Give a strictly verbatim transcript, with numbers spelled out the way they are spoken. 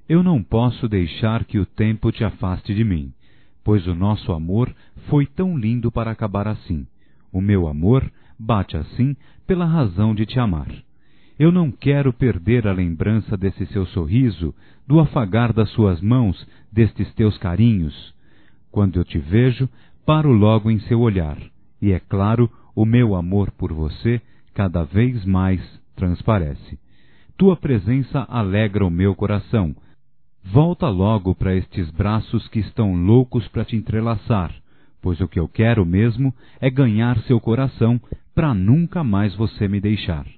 Eu não posso deixar que o tempo te afaste de mim, pois o nosso amor foi tão lindo para acabar assim. O meu amor bate assim pela razão de te amar. Eu não quero perder a lembrança desse seu sorriso, do afagar das suas mãos, destes teus carinhos. Quando eu te vejo, paro logo em seu olhar, e é claro, o meu amor por você cada vez mais transparece. Tua presença alegra o meu coração. Volta logo para estes braços que estão loucos para te entrelaçar, pois o que eu quero mesmo é ganhar seu coração para nunca mais você me deixar.